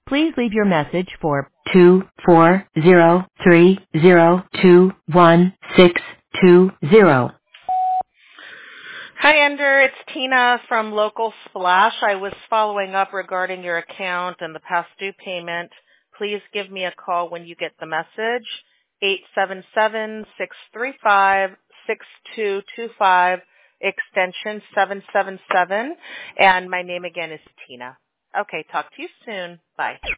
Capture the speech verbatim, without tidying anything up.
Please leave your message for two four zero three zero two one six two zero. Hi, Ender. It's Tina from Local Splash. I was following up regarding your account and the past due payment. Please give me a call when you get the message, eight seven seven, six three five, six two two five, extension seven seven seven, and my name again is Tina. Okay, talk to you soon. Bye.